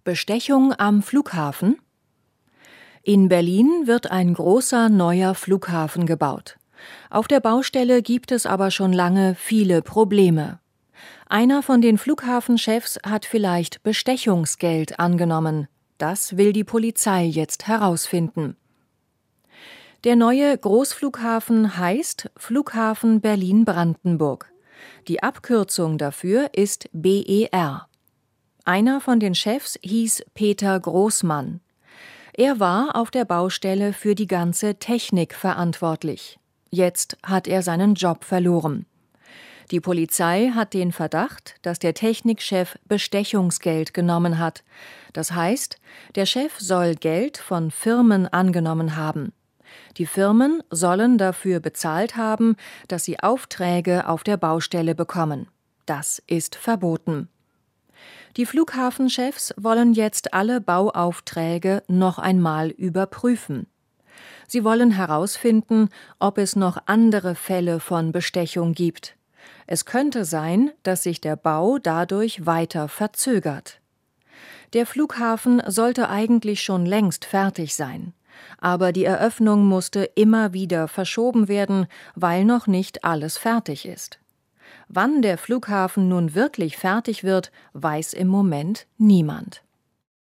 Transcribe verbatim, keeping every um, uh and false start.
Bestechung am Flughafen? In Berlin wird ein großer neuer Flughafen gebaut. Auf der Baustelle gibt es aber schon lange viele Probleme. Einer von den Flughafenchefs hat vielleicht Bestechungsgeld angenommen. Das will die Polizei jetzt herausfinden. Der neue Großflughafen heißt Flughafen Berlin-Brandenburg. Die Abkürzung dafür ist B E R. Einer von den Chefs hieß Peter Großmann. Er war auf der Baustelle für die ganze Technik verantwortlich. Jetzt hat er seinen Job verloren. Die Polizei hat den Verdacht, dass der Technikchef Bestechungsgeld genommen hat. Das heißt, der Chef soll Geld von Firmen angenommen haben. Die Firmen sollen dafür bezahlt haben, dass sie Aufträge auf der Baustelle bekommen. Das ist verboten. Die Flughafenchefs wollen jetzt alle Bauaufträge noch einmal überprüfen. Sie wollen herausfinden, ob es noch andere Fälle von Bestechung gibt. Es könnte sein, dass sich der Bau dadurch weiter verzögert. Der Flughafen sollte eigentlich schon längst fertig sein. Aber die Eröffnung musste immer wieder verschoben werden, weil noch nicht alles fertig ist. Wann der Flughafen nun wirklich fertig wird, weiß im Moment niemand.